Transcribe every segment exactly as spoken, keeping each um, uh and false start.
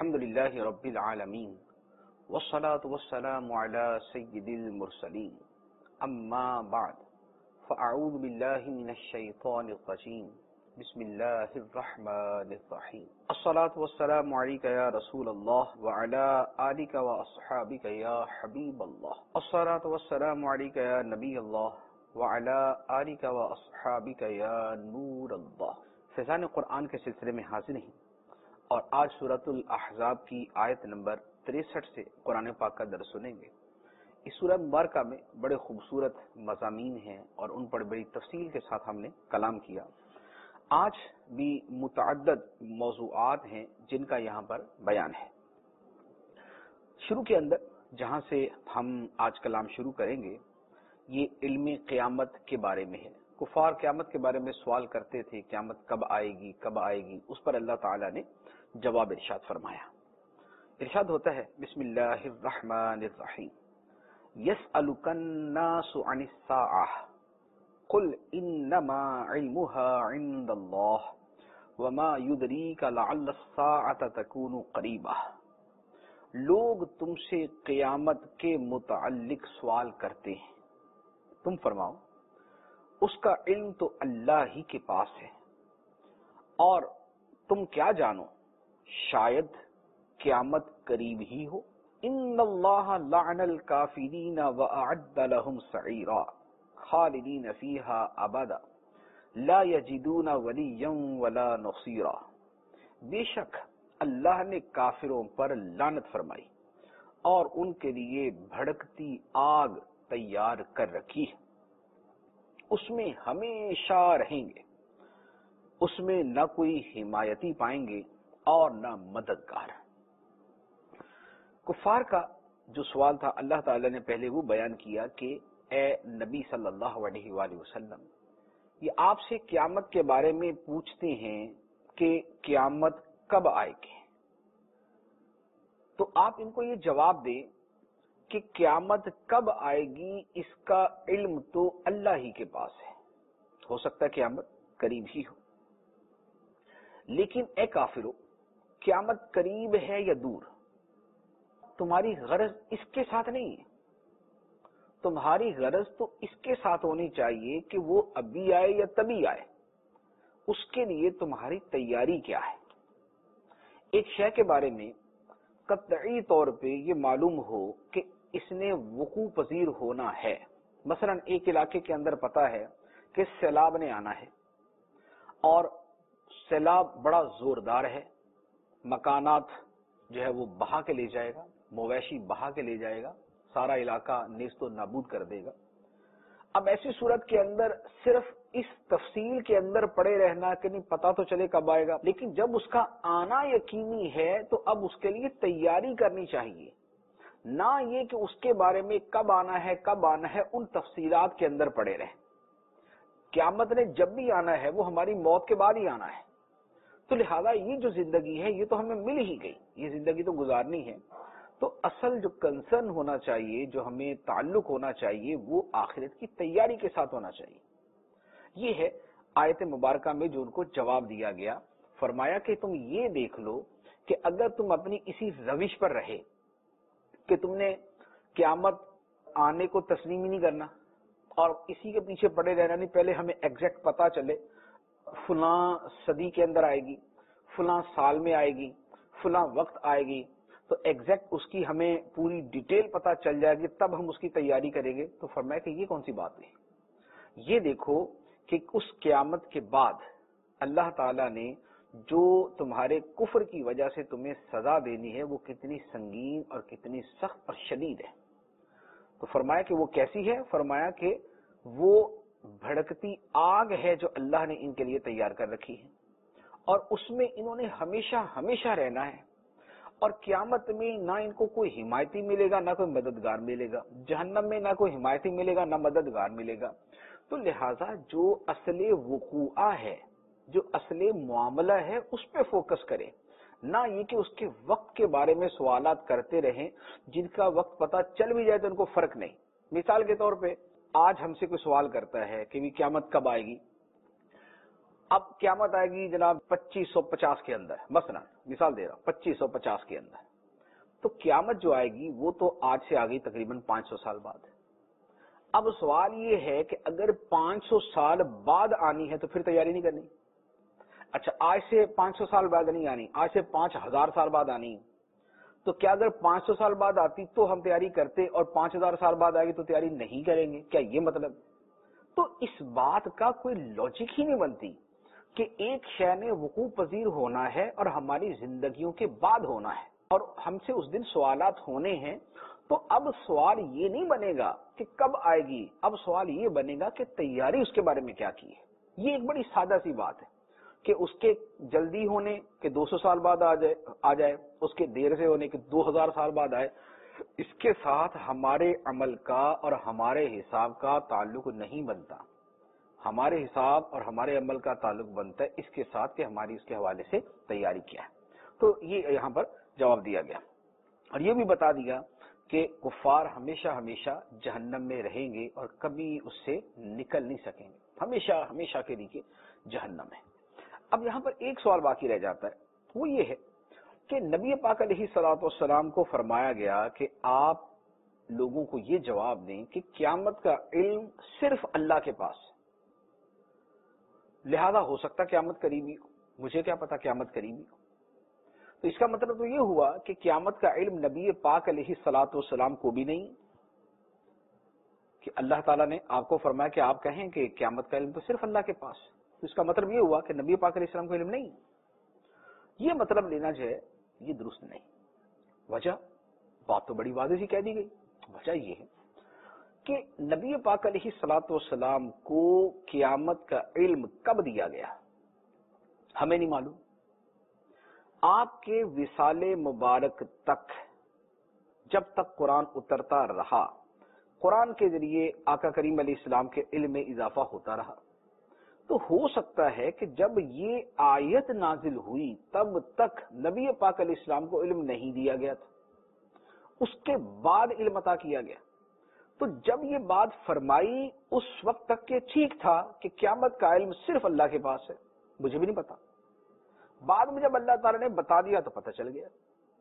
الحمد للہ رب العالمین والصلاة والسلام علی سید المرسلین اما بعد فاعوذ باللہ من الشیطان الرجیم بسم اللہ الرحمن الرحیم الصلاة والسلام علیک یا رسول اللہ وعلی آلک واصحابک یا حبیب اللہ الصلاة والسلام علیک یا نبی اللہ وعلی آلک واصحابک یا نور اللہ۔ فیضان قرآن کے سلسلے میں حاضر ہیں اور آج سورۃ الاحزاب کی آیت نمبر تریسٹھ سے قرآن پاک کا درس سنیں گے۔ اس سورہ مبارکہ میں بڑے خوبصورت مضامین ہیں اور ان پر بڑی تفصیل کے ساتھ ہم نے کلام کیا۔ آج بھی متعدد موضوعات ہیں جن کا یہاں پر بیان ہے۔ شروع کے اندر جہاں سے ہم آج کلام شروع کریں گے یہ علم قیامت کے بارے میں ہے۔ کفار قیامت کے بارے میں سوال کرتے تھے، قیامت کب آئے گی کب آئے گی، اس پر اللہ تعالیٰ نے جواب ارشاد فرمایا۔ ارشاد ہوتا ہے بسم اللہ الرحمن الرحیم یسألک الناس عن الساعہ قل انما علمها عند اللہ وما یدریک لعل الساعة تکون قریبہ۔ لوگ تم سے قیامت کے متعلق سوال کرتے ہیں، تم فرماؤ اس کا علم تو اللہ ہی کے پاس ہے، اور تم کیا جانو شاید قیامت قریب ہی ہو۔ ان اللہ لعن الکافرین واعد لهم سعیرا خالدین فیہا ابدا لا یجدون ولیا ولا نصیرا۔ بے شک اللہ نے کافروں پر لعنت فرمائی اور ان کے لیے بھڑکتی آگ تیار کر رکھی ہے، اس میں ہمیشہ رہیں گے، اس میں نہ کوئی حمایتی پائیں گے اور نہ مددگار۔ کفار کا جو سوال تھا اللہ تعالی نے پہلے وہ بیان کیا کہ اے نبی صلی اللہ علیہ وآلہ وسلم، یہ آپ سے قیامت کے بارے میں پوچھتے ہیں کہ قیامت کب آئے گی، تو آپ ان کو یہ جواب دیں کہ قیامت کب آئے گی اس کا علم تو اللہ ہی کے پاس ہے، ہو سکتا ہے قیامت قریب ہی ہو، لیکن اے کافرو قیامت قریب ہے یا دور، تمہاری غرض اس کے ساتھ نہیں ہے، تمہاری غرض تو اس کے ساتھ ہونی چاہیے کہ وہ ابھی آئے یا تبھی آئے، اس کے لیے تمہاری تیاری کیا ہے۔ ایک شے کے بارے میں قطعی طور پہ یہ معلوم ہو کہ اس نے وقوع پذیر ہونا ہے، مثلا ایک علاقے کے اندر پتا ہے کہ سیلاب نے آنا ہے اور سیلاب بڑا زوردار ہے، مکانات جو ہے وہ بہا کے لے جائے گا، مویشی بہا کے لے جائے گا، سارا علاقہ نیست و نابود کر دے گا۔ اب ایسی صورت کے اندر صرف اس تفصیل کے اندر پڑے رہنا کہ نہیں پتا تو چلے کب آئے گا، لیکن جب اس کا آنا یقینی ہے تو اب اس کے لیے تیاری کرنی چاہیے، نہ یہ کہ اس کے بارے میں کب آنا ہے کب آنا ہے ان تفصیلات کے اندر پڑے رہیں۔ قیامت نے جب بھی آنا ہے وہ ہماری موت کے بعد ہی آنا ہے، تو لہذا یہ جو زندگی ہے یہ تو ہمیں مل ہی گئی، یہ زندگی تو گزارنی ہے، تو اصل جو کنسرن ہونا چاہیے، جو ہمیں تعلق ہونا چاہیے، وہ آخرت کی تیاری کے ساتھ ہونا چاہیے۔ یہ ہے آیت مبارکہ میں جو ان کو جواب دیا گیا، فرمایا کہ تم یہ دیکھ لو کہ اگر تم اپنی اسی روش پر رہے کہ تم نے قیامت آنے کو تسلیم ہی نہیں کرنا اور اسی کے پیچھے پڑے رہنا، نہیں پہلے ہمیں ایگزیکٹ پتا چلے فلاں صدی کے اندر آئے گی، فلاں سال میں آئے گی، فلاں وقت آئے گی، تو ایگزیکٹ اس کی ہمیں پوری ڈیٹیل پتا چل جائے گی تب ہم اس کی تیاری کریں گے، تو فرمایا کہ یہ کون سی بات ہے۔ یہ دیکھو کہ اس قیامت کے بعد اللہ تعالیٰ نے جو تمہارے کفر کی وجہ سے تمہیں سزا دینی ہے وہ کتنی سنگین اور کتنی سخت اور شدید ہے۔ تو فرمایا کہ وہ کیسی ہے، فرمایا کہ وہ بھڑکتی آگ ہے جو اللہ نے ان کے لیے تیار کر رکھی ہے، اور اس میں انہوں نے ہمیشہ ہمیشہ رہنا ہے، اور قیامت میں نہ ان کو کوئی حمایتی ملے گا نہ کوئی مددگار ملے گا، جہنم میں نہ کوئی حمایتی ملے گا نہ مددگار ملے گا۔ تو لہٰذا جو اصل وقوع ہے، جو اصل معاملہ ہے اس پہ فوکس کریں، نہ یہ کہ اس کے وقت کے بارے میں سوالات کرتے رہیں جن کا وقت پتہ چل بھی جائے تو ان کو فرق نہیں۔ مثال کے طور پہ آج ہم سے کوئی سوال کرتا ہے کہ بھی قیامت کب آئے گی، اب قیامت آئے گی جناب پچیس سو پچاس کے اندر، مثلا مثال دے رہا ہوں پچیس سو پچاس کے اندر، تو قیامت جو آئے گی وہ تو آج سے آگئی تقریباً پانچ سو سال بعد ہے۔ اب سوال یہ ہے کہ اگر پانچ سو سال بعد آنی ہے تو پھر تیاری نہیں کرنی؟ اچھا آج سے پانچ سو سال بعد نہیں آنی، آج سے پانچ ہزار سال بعد آنی، تو کیا اگر پانچ سو سال بعد آتی تو ہم تیاری کرتے اور پانچ ہزار سال بعد آئے گی تو تیاری نہیں کریں گے؟ کیا یہ مطلب؟ تو اس بات کا کوئی لاجک ہی نہیں بنتی کہ ایک شے نے وقوع پذیر ہونا ہے اور ہماری زندگیوں کے بعد ہونا ہے اور ہم سے اس دن سوالات ہونے ہیں، تو اب سوال یہ نہیں بنے گا کہ کب آئے گی، اب سوال یہ بنے گا کہ تیاری اس کے بارے میں کیا کی ہے۔ یہ ایک بڑی سادہ سی بات ہے کہ اس کے جلدی ہونے کہ دو سو سال بعد آ جائے آ جائے اس کے دیر سے ہونے کہ دو ہزار سال بعد آئے، اس کے ساتھ ہمارے عمل کا اور ہمارے حساب کا تعلق نہیں بنتا۔ ہمارے حساب اور ہمارے عمل کا تعلق بنتا ہے اس کے ساتھ کہ ہماری اس کے حوالے سے تیاری کیا ہے۔ تو یہ یہاں پر جواب دیا گیا اور یہ بھی بتا دیا کہ کفار ہمیشہ ہمیشہ جہنم میں رہیں گے اور کبھی اس سے نکل نہیں سکیں گے، ہمیشہ ہمیشہ کے لیے جہنم ہے۔ اب یہاں پر ایک سوال باقی رہ جاتا ہے، وہ یہ ہے کہ نبی پاک علیہ الصلوۃ والسلام کو فرمایا گیا کہ آپ لوگوں کو یہ جواب دیں کہ قیامت کا علم صرف اللہ کے پاس ہے، لہذا ہو سکتا قیامت قریبی ہو، مجھے کیا پتا قیامت قریبی ہو۔ تو اس کا مطلب تو یہ ہوا کہ قیامت کا علم نبی پاک علیہ الصلوۃ والسلام کو بھی نہیں، کہ اللہ تعالیٰ نے آپ کو فرمایا کہ آپ کہیں کہ قیامت کا علم تو صرف اللہ کے پاس ہے، تو اس کا مطلب یہ ہوا کہ نبی پاک علیہ السلام کو علم نہیں۔ یہ مطلب لینا جو ہے یہ درست نہیں۔ وجہ بات تو بڑی واضح سی کہہ دی گئی، وجہ یہ ہے کہ نبی پاک علیہ الصلوۃ والسلام کو قیامت کا علم کب دیا گیا ہمیں نہیں معلوم۔ آپ کے وصال مبارک تک جب تک قرآن اترتا رہا، قرآن کے ذریعے آقا کریم علیہ السلام کے علم میں اضافہ ہوتا رہا، تو ہو سکتا ہے کہ جب یہ آیت نازل ہوئی تب تک نبی پاک علیہ السلام کو علم نہیں دیا گیا تھا، اس کے بعد علم عطا کیا گیا۔ تو جب یہ بات فرمائی اس وقت تک کہ ٹھیک تھا کہ قیامت کا علم صرف اللہ کے پاس ہے، مجھے بھی نہیں پتا، بعد میں جب اللہ تعالیٰ نے بتا دیا تو پتہ چل گیا۔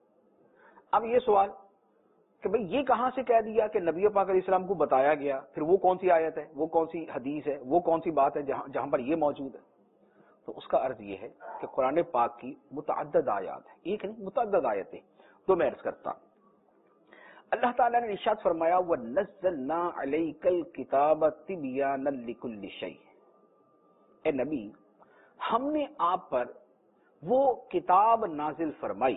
اب یہ سوال کہ بھئی یہ کہاں سے کہہ دیا کہ نبی پاک علیہ السلام کو بتایا گیا، پھر وہ کون سی آیت ہے، وہ کون سی حدیث ہے، وہ کون سی بات ہے جہاں جہاں پر یہ موجود ہے؟ تو اس کا عرض یہ ہے کہ قرآن پاک کی متعدد آیات ہیں، ایک نہیں متعدد آیتیں، تو میں عرض کرتا ہوں۔ اللہ تعالیٰ نے ارشاد فرمایا وَنَزَّلْنَا عَلَيْكَ الْكِتَابَ تِبْيَانًا لِكُلِّ شَيْءٍ، اے نبی ہم نے آپ پر وہ کتاب نازل فرمائی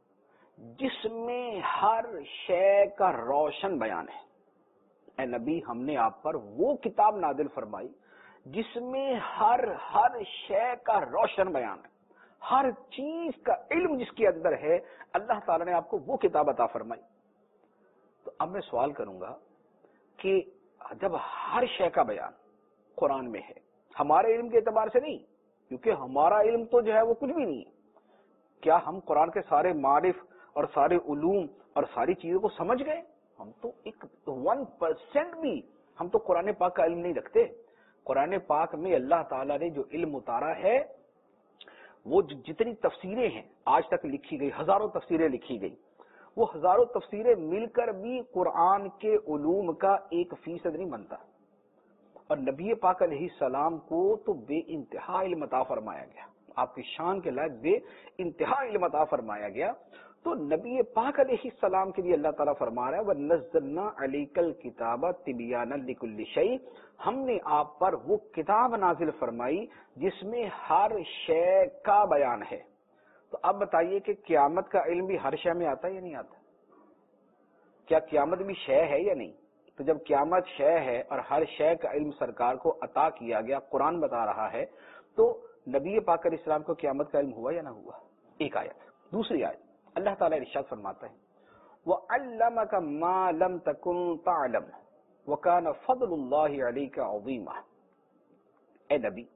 جس میں ہر شے کا روشن بیان ہے۔ اے نبی ہم نے آپ پر وہ کتاب نازل فرمائی جس میں ہر ہر شے کا روشن بیان ہے، ہر چیز کا علم جس کے اندر ہے، اللہ تعالیٰ نے آپ کو وہ کتاب عطا فرمائی۔ تو اب میں سوال کروں گا کہ جب ہر شے کا بیان قرآن میں ہے، ہمارے علم کے اعتبار سے نہیں، کیونکہ ہمارا علم تو جو ہے وہ کچھ بھی نہیں ہے، کیا ہم قرآن کے سارے معارف اور سارے علوم اور ساری چیزوں کو سمجھ گئے؟ ہم تو ایک ون پرسینٹ بھی ہم تو قرآن پاک کا علم نہیں رکھتے۔ قرآن پاک میں اللہ تعالیٰ نے جو علم اتارا ہے، وہ جتنی تفسیریں ہیں آج تک لکھی گئی، ہزاروں تفسیریں لکھی گئی، وہ ہزاروں تفسیریں مل کر بھی قرآن کے علوم کا ایک فیصد نہیں بنتا۔ اور نبی پاک علیہ السلام کو تو بے انتہا علم عطا فرمایا گیا، آپ کی شان کے لائق بے انتہا علم عطا فرمایا گیا۔ تو نبی پاک علیہ السلام کے لیے اللہ تعالیٰ فرما رہا ہے وَنَزَّلْنَا عَلَيْكَ الْكِتَابَ تِبْيَانًا لِكُلِّ شَيْءٍ، ہم نے آپ پر وہ کتاب نازل فرمائی جس میں ہر شے کا بیان ہے۔ تو اب بتائیے کہ قیامت کا علم بھی ہر شے میں آتا ہے یا نہیں آتا؟ کیا قیامت بھی شے ہے یا نہیں؟ تو جب قیامت شے ہے اور ہر شے کا علم سرکار کو عطا کیا گیا، قرآن بتا رہا ہے، تو نبی پاک علیہ السلام کو قیامت کا علم ہوا یا نہ ہوا؟ ایک آیت۔ دوسری آیت اللہ تعالیٰ ارشاد فرماتا ہے وَعَلَّمَكَ مَا لَمْ تَكُنْ تَعْلَمُ وَكَانَ فَضْلُ اللَّهِ عَلَيْكَ عَظِيمًا، اے نبی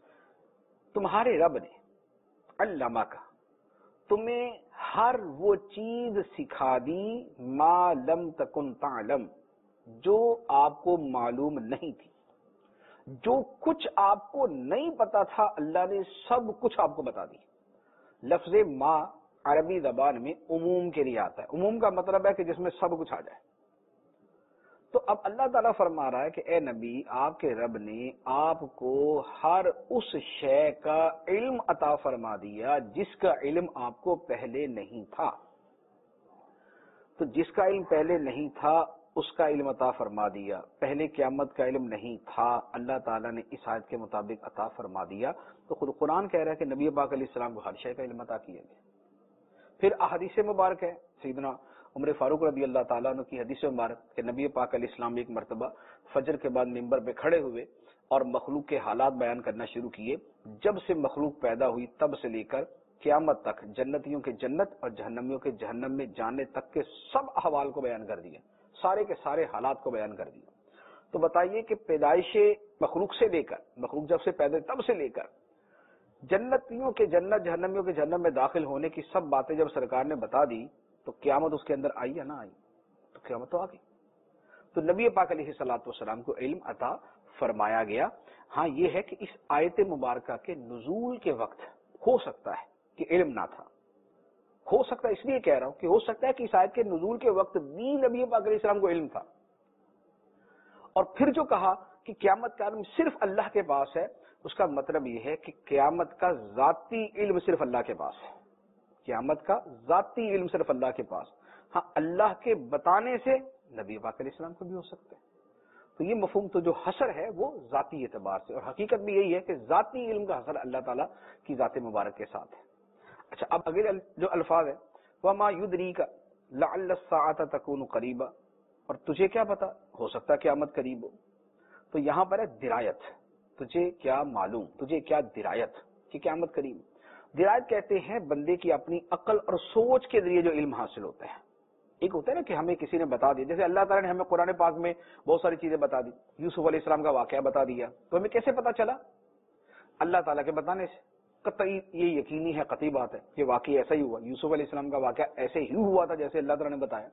تمہارے رب نے علمک تمہیں ہر وہ چیز سکھا دی ما لم تکن تعلم جو آپ کو معلوم نہیں تھی، جو کچھ آپ کو نہیں پتا تھا اللہ نے سب کچھ آپ کو بتا دی. لفظ ما عربی زبان میں عموم کے لیے آتا ہے. عموم کا مطلب ہے کہ جس میں سب کچھ آ جائے. تو اب اللہ تعالیٰ فرما رہا ہے کہ اے نبی، آپ کے رب نے آپ کو ہر اس شے کا علم عطا فرما دیا جس کا علم آپ کو پہلے نہیں تھا. تو جس کا علم پہلے نہیں تھا اس کا علم عطا فرما دیا. پہلے قیامت کا علم نہیں تھا، اللہ تعالیٰ نے اس آیت کے مطابق عطا فرما دیا. تو خود قرآن کہہ رہا ہے کہ نبی پاک علیہ السلام کو ہر شے کا علم عطا کیا گیا. پھر احادیث مبارک ہے، سیدنا عمر فاروق رضی اللہ تعالیٰ عنہ کی حدیث مبارک کہ نبی پاک علیہ السلام ایک مرتبہ فجر کے بعد منبر پہ کھڑے ہوئے اور مخلوق کے حالات بیان کرنا شروع کیے. جب سے مخلوق پیدا ہوئی تب سے لے کر قیامت تک جنتیوں کے جنت اور جہنمیوں کے جہنم میں جانے تک کے سب احوال کو بیان کر دیا، سارے کے سارے حالات کو بیان کر دیا. تو بتائیے کہ پیدائش مخلوق سے لے کر، مخلوق جب سے پیدا تب سے لے کر جنتیوں کے جنت جہنمیوں کے جہنم میں داخل ہونے کی سب باتیں جب سرکار نے بتا دی تو قیامت اس کے اندر آئی یا نہ آئی؟ تو قیامت تو آ گئی. تو نبی پاک علیہ الصلوۃ والسلام کو علم عطا فرمایا گیا. ہاں یہ ہے کہ اس آیت مبارکہ کے نزول کے وقت ہو سکتا ہے کہ علم نہ تھا. ہو سکتا ہے، اس لیے کہہ رہا ہوں کہ ہو سکتا ہے کہ اس آیت کے نزول کے وقت بھی نبی پاک علیہ السلام کو علم تھا. اور پھر جو کہا کہ قیامت کا علم صرف اللہ کے پاس ہے، اس کا مطلب یہ ہے کہ قیامت کا ذاتی علم صرف اللہ کے پاس ہے. قیامت کا ذاتی علم صرف اللہ کے پاس. ہاں اللہ کے بتانے سے نبی پاک علیہ السلام کو بھی ہو سکتا ہے. تو یہ مفہوم تو جو حصر ہے وہ ذاتی اعتبار سے، اور حقیقت بھی یہی ہے کہ ذاتی علم کا حصر اللہ تعالیٰ کی ذات مبارک کے ساتھ ہے. اچھا، اب اگلے جو الفاظ ہے وَمَا يُدْرِيكَ لَعَلَّ السَّاعَةَ تَكُونُ قَرِيبًا، اور تجھے کیا پتا ہو سکتا ہے قیامت قریب ہو. تو یہاں پر ہے درایت، تجھے کیا معلوم، تجھے کیا درایت کہ قیامت قریب. درایت کہتے ہیں بندے کی اپنی عقل اور سوچ کے ذریعے جو علم حاصل ہوتا ہے. ایک ہوتا ہے نا کہ ہمیں کسی نے بتا دیا، جیسے اللہ تعالیٰ نے ہمیں قرآن پاک میں بہت ساری چیزیں بتا دی. یوسف علیہ السلام کا واقعہ بتا دیا، تو ہمیں کیسے پتا چلا؟ اللہ تعالیٰ کے بتانے سے. قطعی یہ یقینی ہے، قطعی بات ہے کہ واقعی ایسا ہی ہوا. یوسف علیہ السلام کا واقعہ ایسے ہی ہوا تھا جیسے اللہ تعالیٰ نے بتایا.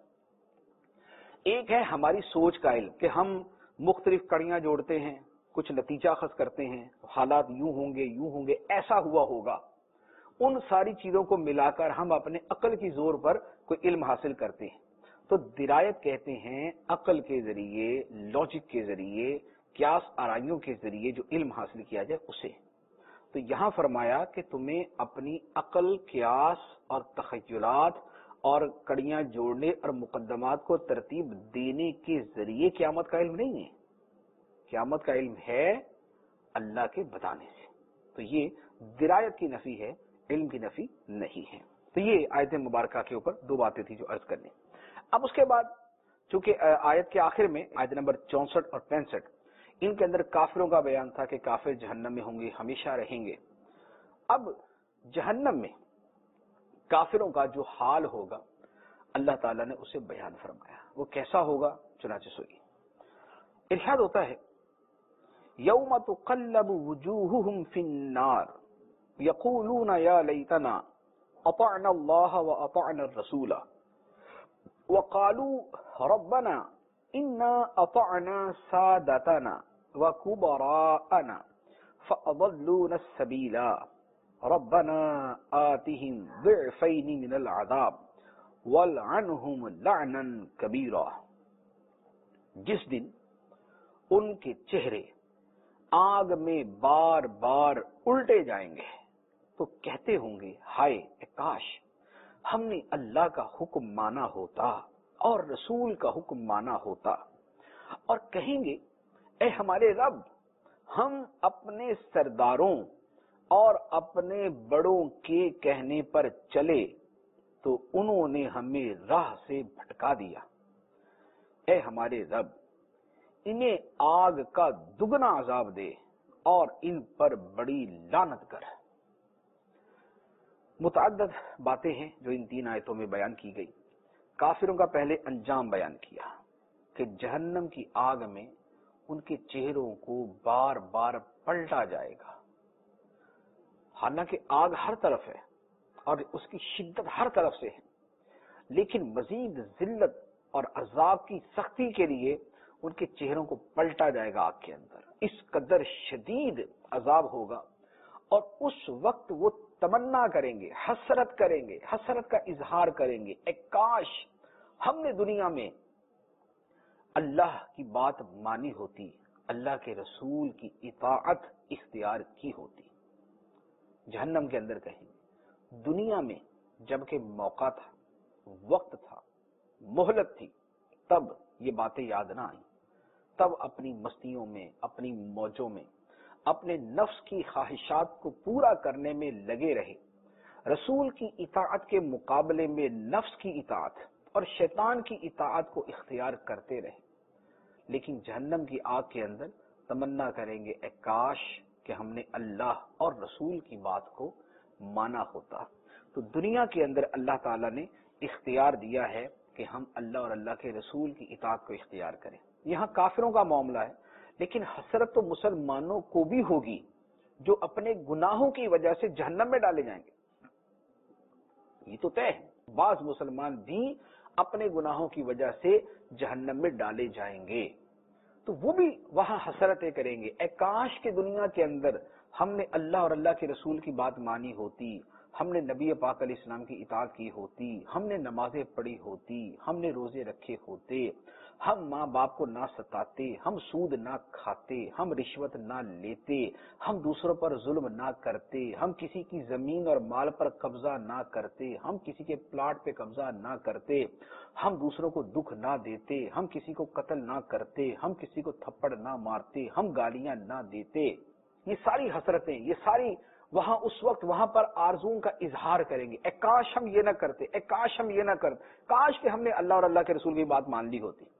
ایک ہے ہماری سوچ کا علم کہ ہم مختلف کڑیاں جوڑتے ہیں، کچھ نتیجہ اخذ کرتے ہیں، حالات یوں ہوں گے یوں ہوں گے، ایسا ہوا ہوگا. ان ساری چیزوں کو ملا کر ہم اپنے عقل کی زور پر کوئی علم حاصل کرتے ہیں. تو درایت کہتے ہیں عقل کے ذریعے، لاجک کے ذریعے، قیاس آرائیوں کے ذریعے جو علم حاصل کیا جائے اسے. تو یہاں فرمایا کہ تمہیں اپنی عقل، قیاس اور تخیلات اور کڑیاں جوڑنے اور مقدمات کو ترتیب دینے کے ذریعے قیامت کا علم نہیں ہے. قیامت کا علم ہے اللہ کے بتانے سے. تو یہ درایت کی نفی ہے، علم کی نفی نہیں ہے. تو یہ آیت مبارکہ کے اوپر دو باتیں تھی جو عرض کرنے. اب اس کے بعد چونکہ آیت کے آخر میں آیت نمبر چونسٹھ اور پینسٹھ ان کے اندر کافروں کا بیان تھا کہ کافر جہنم میں ہوں گے، ہمیشہ رہیں گے. اب جہنم میں کافروں کا جو حال ہوگا اللہ تعالیٰ نے اسے بیان فرمایا. وہ کیسا ہوگا؟ چنانچہ سنیے. ارشاد ہوتا ہے یوم تقلب وجوہہم فی النار یقولون یا لیتنا اطعنا اللہ واطعنا الرسول وقالوا ربنا انا اطعنا سادتنا وکبراءنا فاضلونا السبیلا ربنا آتهم ضعفین من العذاب والعنہم لعنا کبیرا. جس دن ان کے چہرے آگ میں بار بار الٹے جائیں گے تو کہتے ہوں گے ہائے کاش ہم نے اللہ کا حکم مانا ہوتا اور رسول کا حکم مانا ہوتا. اور کہیں گے اے ہمارے رب، ہم اپنے سرداروں اور اپنے بڑوں کے کہنے پر چلے تو انہوں نے ہمیں راہ سے بھٹکا دیا. اے ہمارے رب، انہیں آگ کا دگنا عذاب دے اور ان پر بڑی لعنت کر. متعدد باتیں ہیں جو ان تین آیتوں میں بیان کی گئی. کافروں کا پہلے انجام بیان کیا کہ جہنم کی آگ میں ان کے چہروں کو بار بار پلٹا جائے گا. حالانکہ آگ ہر طرف ہے اور اس کی شدت ہر طرف سے ہے، لیکن مزید ذلت اور عذاب کی سختی کے لیے ان کے چہروں کو پلٹا جائے گا آگ کے اندر، اس قدر شدید عذاب ہوگا، اور اس وقت وہ تمنا کریں گے، حسرت کریں گے، حسرت کا اظہار کریں گے، اے کاش ہم نے دنیا میں اللہ کی بات مانی ہوتی، اللہ کے رسول کی اطاعت اختیار کی ہوتی۔ جہنم کے اندر کہیں گے دنیا میں جبکہ موقع تھا، وقت تھا، مہلت تھی، تب یہ باتیں یاد نہ آئیں، تب اپنی مستیوں میں، اپنی موجوں میں، اپنے نفس کی خواہشات کو پورا کرنے میں لگے رہے، رسول کی اطاعت کے مقابلے میں نفس کی اطاعت اور شیطان کی اطاعت کو اختیار کرتے رہے، لیکن جہنم کی آگ کے اندر تمنا کریں گے اے کاش کہ ہم نے اللہ اور رسول کی بات کو مانا ہوتا۔ تو دنیا کے اندر اللہ تعالیٰ نے اختیار دیا ہے کہ ہم اللہ اور اللہ کے رسول کی اطاعت کو اختیار کریں۔ یہاں کافروں کا معاملہ ہے، لیکن حسرت تو مسلمانوں کو بھی ہوگی جو اپنے گناہوں کی وجہ سے جہنم میں ڈالے جائیں گے، یہ تو طے ہے، بعض مسلمان بھی اپنے گناہوں کی وجہ سے جہنم میں ڈالے جائیں گے، تو وہ بھی وہاں حسرتیں کریں گے، اے کاش کے دنیا کے اندر ہم نے اللہ اور اللہ کے رسول کی بات مانی ہوتی، ہم نے نبی پاک علیہ السلام کی اطاعت کی ہوتی، ہم نے نمازیں پڑھی ہوتی، ہم نے روزے رکھے ہوتے، ہم ماں باپ کو نہ ستاتے، ہم سود نہ کھاتے، ہم رشوت نہ لیتے، ہم دوسروں پر ظلم نہ کرتے، ہم کسی کی زمین اور مال پر قبضہ نہ کرتے، ہم کسی کے پلاٹ پہ قبضہ نہ کرتے، ہم دوسروں کو دکھ نہ دیتے، ہم کسی کو قتل نہ کرتے، ہم کسی کو تھپڑ نہ مارتے، ہم گالیاں نہ دیتے۔ یہ ساری حسرتیں، یہ ساری وہاں اس وقت وہاں پر آرزوؤں کا اظہار کریں گے، اے کاش ہم یہ نہ کرتے، اے کاش ہم یہ نہ کرتے، کاش کہ ہم نے اللہ اور اللہ کے رسول کی بات مان لی ہوتی۔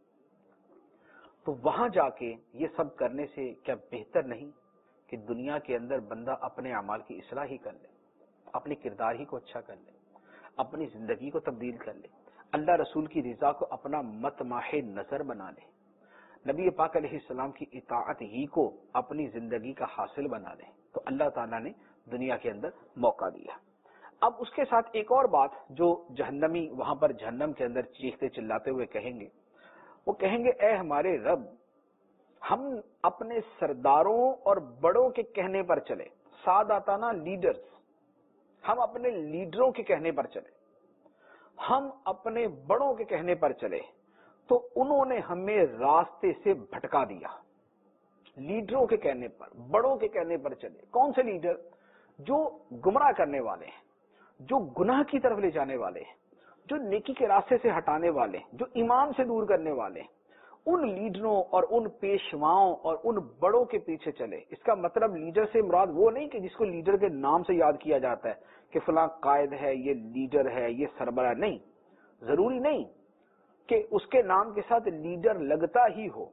تو وہاں جا کے یہ سب کرنے سے کیا بہتر نہیں کہ دنیا کے اندر بندہ اپنے اعمال کی اصلاح ہی کر لے، اپنے کردار ہی کو اچھا کر لے، اپنی زندگی کو تبدیل کر لے، اللہ رسول کی رضا کو اپنا مطمح نظر بنا لے، نبی پاک علیہ السلام کی اطاعت ہی کو اپنی زندگی کا حاصل بنا لے، تو اللہ تعالیٰ نے دنیا کے اندر موقع دیا۔ اب اس کے ساتھ ایک اور بات جو جہنمی وہاں پر جہنم کے اندر چیختے چلاتے ہوئے کہیں گے، وہ کہیں گے اے ہمارے رب، ہم اپنے سرداروں اور بڑوں کے کہنے پر چلے، ساداتانہ لیڈرز، ہم اپنے لیڈروں کے کہنے پر چلے، ہم اپنے بڑوں کے کہنے پر چلے، تو انہوں نے ہمیں راستے سے بھٹکا دیا۔ لیڈروں کے کہنے پر، بڑوں کے کہنے پر چلے، کون سے لیڈر؟ جو گمراہ کرنے والے ہیں، جو گناہ کی طرف لے جانے والے ہیں، جو نیکی کے راستے سے ہٹانے والے ہیں، جو ایمان سے دور کرنے والے ہیں، ان لیڈروں اور ان پیشواؤں اور ان بڑوں کے پیچھے چلے۔ اس کا مطلب لیڈر سے مراد وہ نہیں کہ جس کو لیڈر کے نام سے یاد کیا جاتا ہے کہ فلاں قائد ہے، یہ لیڈر ہے، یہ سربراہ، نہیں، ضروری نہیں کہ اس کے نام کے ساتھ لیڈر لگتا ہی ہو۔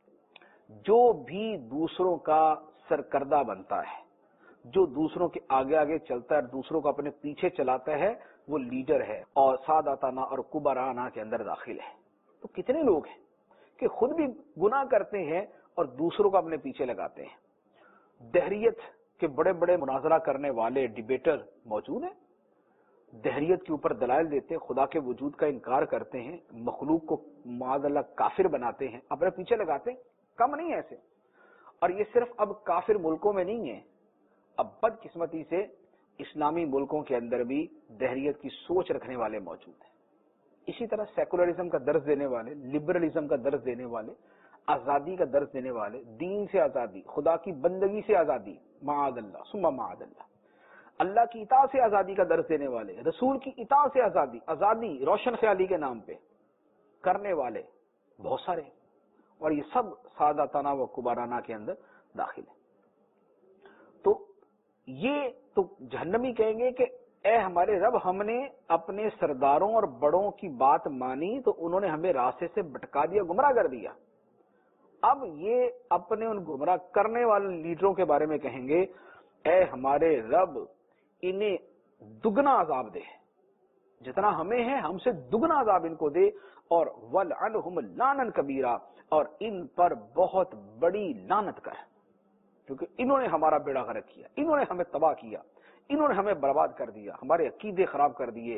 جو بھی دوسروں کا سرکردہ بنتا ہے، جو دوسروں کے آگے آگے چلتا ہے، دوسروں کو اپنے پیچھے چلاتا ہے، وہ لیڈر ہے اور ساداتانہ اور کبرانہ کے اندر داخل ہے۔ تو کتنے لوگ ہیں کہ خود بھی گناہ کرتے ہیں اور دوسروں کو اپنے پیچھے لگاتے ہیں۔ دہریت کے بڑے بڑے مناظرہ کرنے والے ڈیبیٹر موجود ہیں، دہریت کے اوپر دلائل دیتے ہیں، خدا کے وجود کا انکار کرتے ہیں، مخلوق کو معاذ اللہ کافر بناتے ہیں، اپنے پیچھے لگاتے ہیں، کم نہیں ایسے۔ اور یہ صرف اب کافر ملکوں میں نہیں ہے، اب بدقسمتی سے اسلامی ملکوں کے اندر بھی دہریت کی سوچ رکھنے والے موجود ہیں۔ اسی طرح سیکولرزم کا درس دینے والے، لبرلزم کا درس دینے والے، آزادی کا درس دینے والے، دین سے آزادی، خدا کی بندگی سے آزادی، معاذ اللہ ثم معاذ اللہ، اللہ کی اطاعت سے آزادی کا درس دینے والے، رسول کی اطاعت سے آزادی، آزادی روشن خیالی کے نام پہ کرنے والے بہت سارے، اور یہ سب ساداتانہ و کبرانہ کے اندر داخل ہے۔ تو یہ تو جہنمی کہیں گے کہ اے ہمارے رب، ہم نے اپنے سرداروں اور بڑوں کی بات مانی تو انہوں نے ہمیں راستے سے بھٹکا دیا، گمراہ کر دیا۔ اب یہ اپنے ان گمراہ کرنے والے لیڈروں کے بارے میں کہیں گے اے ہمارے رب، انہیں دگنا عذاب دے، جتنا ہمیں ہے ہم سے دگنا عذاب ان کو دے، اور وَلْعَنْهُمْ لَعْنًا كَبِيرًا، اور ان پر بہت بڑی لعنت کر، کیونکہ انہوں نے ہمارا بیڑا غرق کیا، انہوں نے ہمیں تباہ کیا، انہوں نے ہمیں برباد کر دیا، ہمارے عقیدے خراب کر دیے،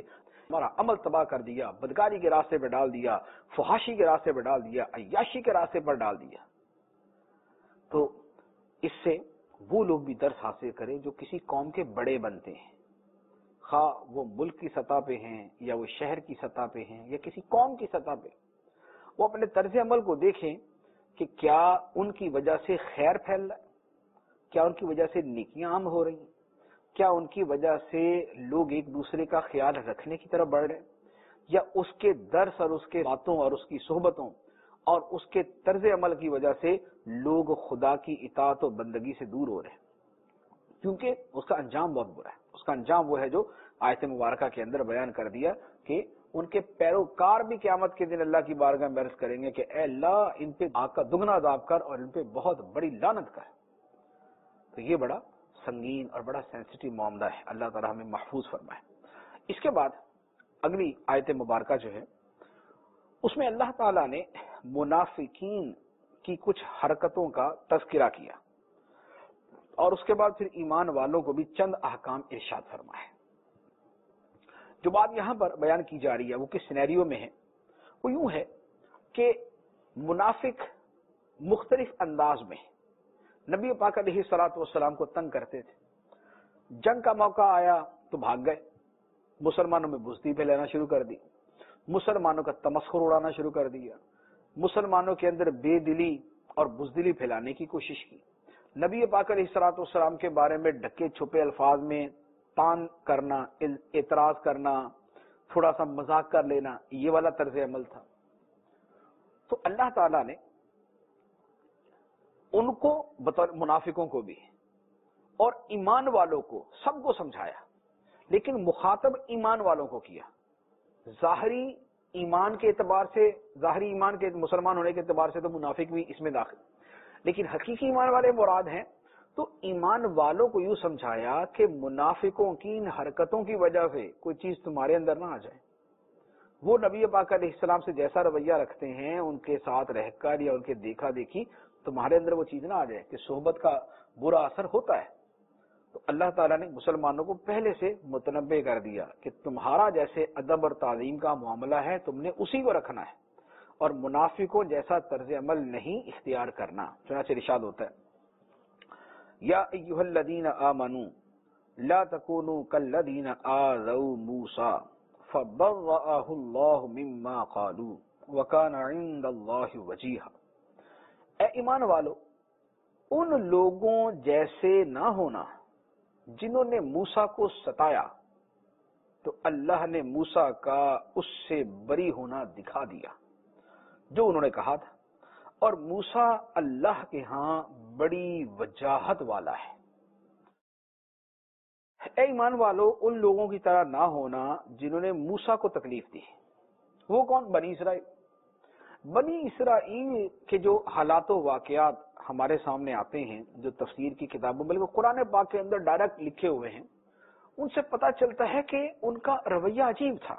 ہمارا عمل تباہ کر دیا، بدکاری کے راستے پہ ڈال دیا، فحاشی کے راستے پہ ڈال دیا، عیاشی کے راستے پر ڈال دیا۔ تو اس سے وہ لوگ بھی درس حاصل کریں جو کسی قوم کے بڑے بنتے ہیں، خواہ وہ ملک کی سطح پہ ہیں یا وہ شہر کی سطح پہ ہیں یا کسی قوم کی سطح پہ، وہ اپنے طرز عمل کو دیکھیں کہ کیا ان کی وجہ سے خیر پھیل رہا ہے، کیا ان کی وجہ سے نیکیاں عام ہو رہی ہیں، کیا ان کی وجہ سے لوگ ایک دوسرے کا خیال رکھنے کی طرف بڑھ رہے ہیں، یا اس کے درس اور اس کے باتوں اور اس کی صحبتوں اور اس کے طرز عمل کی وجہ سے لوگ خدا کی اطاعت و بندگی سے دور ہو رہے ہیں، کیونکہ اس کا انجام بہت برا ہے۔ اس کا انجام وہ ہے جو آیت مبارکہ کے اندر بیان کر دیا کہ ان کے پیروکار بھی قیامت کے دن اللہ کی بارگاہ میں عرض کریں گے کہ اے اللہ ان پہ آگ کا دگنا عذاب کر اور ان پہ بہت بڑی لعنت کر۔ تو یہ بڑا سنگین اور بڑا سینسٹیو معاملہ ہے، اللہ تعالیٰ ہمیں محفوظ فرمائے۔ اس کے بعد اگلی آیت مبارکہ جو ہے اس میں اللہ تعالیٰ نے منافقین کی کچھ حرکتوں کا تذکرہ کیا اور اس کے بعد پھر ایمان والوں کو بھی چند احکام ارشاد فرمائے۔ جو بات یہاں پر بیان کی جا رہی ہے وہ کس سینیریو میں ہے، وہ یوں ہے کہ منافق مختلف انداز میں نبی پاک علیہ الصلوۃ والسلام کو تنگ کرتے تھے۔ جنگ کا موقع آیا تو بھاگ گئے، مسلمانوں میں بزدلی پھیلانا شروع کر دی، مسلمانوں کا تمسخر اڑانا شروع کر دیا، مسلمانوں کے اندر بے دلی اور بزدلی پھیلانے کی کوشش کی، نبی پاک علیہ الصلوۃ والسلام کے بارے میں ڈھکے چھپے الفاظ میں تان کرنا، اعتراض کرنا، تھوڑا سا مذاق کر لینا، یہ والا طرز عمل تھا۔ تو اللہ تعالیٰ نے ان کو بطور منافقوں کو بھی اور ایمان والوں کو سب کو سمجھایا، لیکن مخاطب ایمان والوں کو کیا۔ ظاہری ایمان کے اعتبار سے، ظاہری ایمان کے مسلمان ہونے کے اعتبار سے تو منافق بھی اس میں داخل، لیکن حقیقی ایمان والے مراد ہیں تو ایمان والوں کو یوں سمجھایا کہ منافقوں کی ان حرکتوں کی وجہ سے کوئی چیز تمہارے اندر نہ آ جائے۔ وہ نبی پاک علیہ السلام سے جیسا رویہ رکھتے ہیں ان کے ساتھ رہ کر یا ان کے دیکھا دیکھی تمہارے اندر وہ چیز نہ آ جائے کہ صحبت کا برا اثر ہوتا ہے۔ تو اللہ تعالیٰ نے مسلمانوں کو پہلے سے متنبع کر دیا کہ تمہارا جیسے ادب اور تعظیم کا معاملہ ہے تم نے اسی کو رکھنا ہے، اور منافقوں جیسا طرز عمل نہیں اختیار کرنا۔ چنانچہ ارشاد ہوتا ہے یا ایھا الذین آمنوا لا تکونوا کالذین آذوا موسیٰ فبرأہ اللہ مما قالوا وکان عند اللہ وجیہا۔ اے ایمان والو، ان لوگوں جیسے نہ ہونا جنہوں نے موسیٰ کو ستایا، تو اللہ نے موسیٰ کا اس سے بری ہونا دکھا دیا جو انہوں نے کہا تھا، اور موسیٰ اللہ کے ہاں بڑی وجاہت والا ہے۔ اے ایمان والو، ان لوگوں کی طرح نہ ہونا جنہوں نے موسیٰ کو تکلیف دی۔ وہ کون؟ بنی اسرائیل۔ بنی اسرائیل کے جو حالات و واقعات ہمارے سامنے آتے ہیں، جو تفسیر کی کتابوں بلکہ قرآن پاک کے اندر ڈائریکٹ لکھے ہوئے ہیں، ان سے پتہ چلتا ہے کہ ان کا رویہ عجیب تھا۔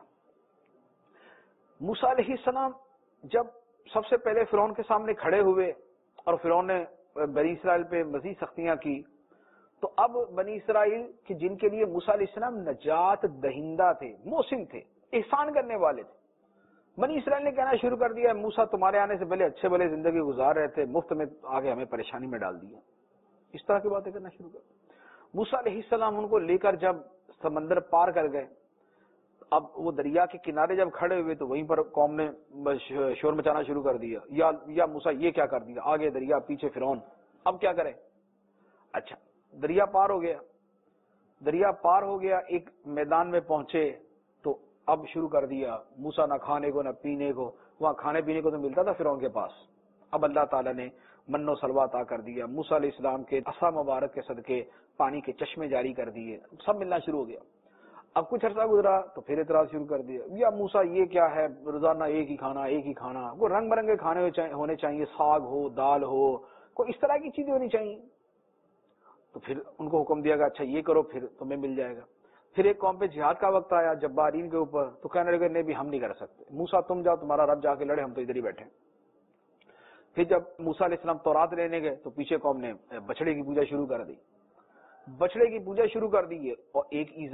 موسیٰ علیہ السلام جب سب سے پہلے فرعون کے سامنے کھڑے ہوئے اور فرعون نے بنی اسرائیل پہ مزید سختیاں کی، تو اب بنی اسرائیل کہ جن کے لیے موسیٰ علیہ السلام نجات دہندہ تھے، محسن تھے، احسان کرنے والے تھے، بنی اسرائیل نے کہنا شروع کر دیا موسیٰ تمہارے آنے سے پہلے اچھے بھلے زندگی گزار رہے تھے، مفت میں آگے ہمیں پریشانی میں ڈال دیا۔ اس طرح کی باتیں کرنا شروع کر دی۔ موسیٰ علیہ السلام ان کو لے کر جب سمندر پار کر گئے، اب وہ دریا کے کنارے جب کھڑے ہوئے تو وہیں پر قوم نے شور مچانا شروع کر دیا، یا یا موسیٰ یہ کیا کر دیا، آگے دریا پیچھے فرعون، اب کیا کریں؟ اچھا دریا پار ہو گیا، دریا پار ہو گیا، ایک میدان میں پہنچے تو اب شروع کر دیا موسیٰ نہ کھانے کو نہ پینے کو، وہاں کھانے پینے کو تو ملتا تھا فرعون کے پاس۔ اب اللہ تعالیٰ نے من و سلوہ عطا کر دیا، موسیٰ علیہ السلام کے عصا مبارک کے صدقے پانی کے چشمے جاری کر دیے، سب ملنا شروع ہو گیا۔ اب کچھ عرصہ گزرا تو پھر اعتراض شروع کر دیا، یا موسیٰ یہ کیا ہے، روزانہ ایک ہی کھانا ایک ہی کھانا، وہ رنگ برنگے کھانے ہونے چاہیے، ساگ ہو، دال ہو، کوئی اس طرح کی چیزیں ہونی چاہیے۔ تو پھر ان کو حکم دیا گیا اچھا یہ کرو پھر تمہیں مل جائے گا۔ پھر ایک قوم پہ جہاد کا وقت آیا جبارین کے اوپر، تو کہنے لگے نہیں بھی ہم نہیں کر سکتے، موسیٰ تم جاؤ، تمہارا رب جا کے لڑے، ہم تو ادھر ہی بیٹھے۔ پھر جب موسیٰ علیہ السلام تورات لینے گئے تو پیچھے قوم نے بچڑے کی پوجا شروع کر دی، بچڑے کی پوجا شروع کر دی ہے، اور ایک ایذا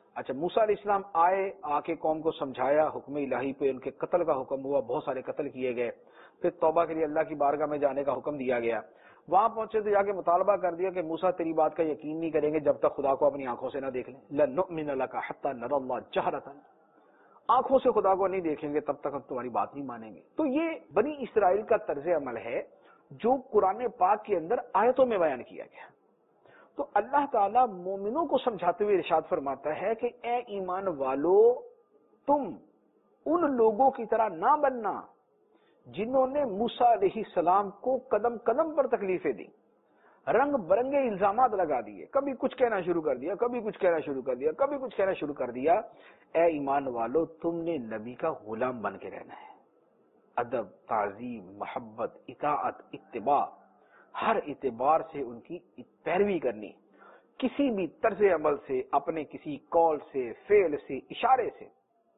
اچھا موسیٰ علیہ السلام آئے, آ کے قوم کو سمجھایا, حکم الہی پہ ان کے قتل کا حکم ہوا, بہت سارے قتل کیے گئے. پھر توبہ کے لیے اللہ کی بارگاہ میں جانے کا حکم دیا گیا. وہاں پہنچے تو جا کے مطالبہ کر دیا کہ موسیٰ تیری بات کا یقین نہیں کریں گے جب تک خدا کو اپنی آنکھوں سے نہ دیکھ لیں. لَنُؤْمِنَ لَكَ حَتَّى نَرَى اللَّهَ جَهْرَةً, آنکھوں سے خدا کو نہیں دیکھیں گے تب تک ہم تمہاری بات نہیں مانیں گے. تو یہ بنی اسرائیل کا طرز عمل ہے جو قرآن پاک کے اندر آیتوں میں بیان کیا گیا. تو اللہ تعالیٰ مومنوں کو سمجھاتے ہوئے ارشاد فرماتا ہے کہ اے ایمان والو, تم ان لوگوں کی طرح نہ بننا جنہوں نے موسیٰ علیہ السلام کو قدم قدم پر تکلیفیں دی, رنگ برنگے الزامات لگا دیے, کبھی کچھ کہنا شروع کر دیا, کبھی کچھ کہنا شروع کر دیا, کبھی کچھ کہنا شروع کر دیا. اے ایمان والو, تم نے نبی کا غلام بن کے رہنا ہے. ادب, تعظیم, محبت, اطاعت, اتباع, ہر اعتبار سے ان کی پیروی کرنی. کسی بھی طرز عمل سے, اپنے کسی قول سے, فعل سے, اشارے سے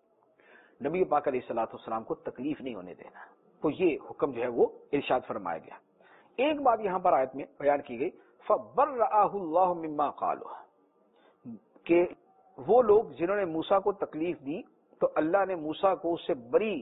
نبی پاک علیہ الصلوۃ والسلام کو تکلیف نہیں ہونے دینا. تو یہ حکم جو ہے وہ ارشاد فرمایا گیا. ایک بات یہاں پر آیت میں بیان کی گئی, فَبَرَّأَهُ اللَّهُ مِمَّا قَالُوا, کہ وہ لوگ جنہوں نے موسیٰ کو تکلیف دی تو اللہ نے موسیٰ کو اس سے بری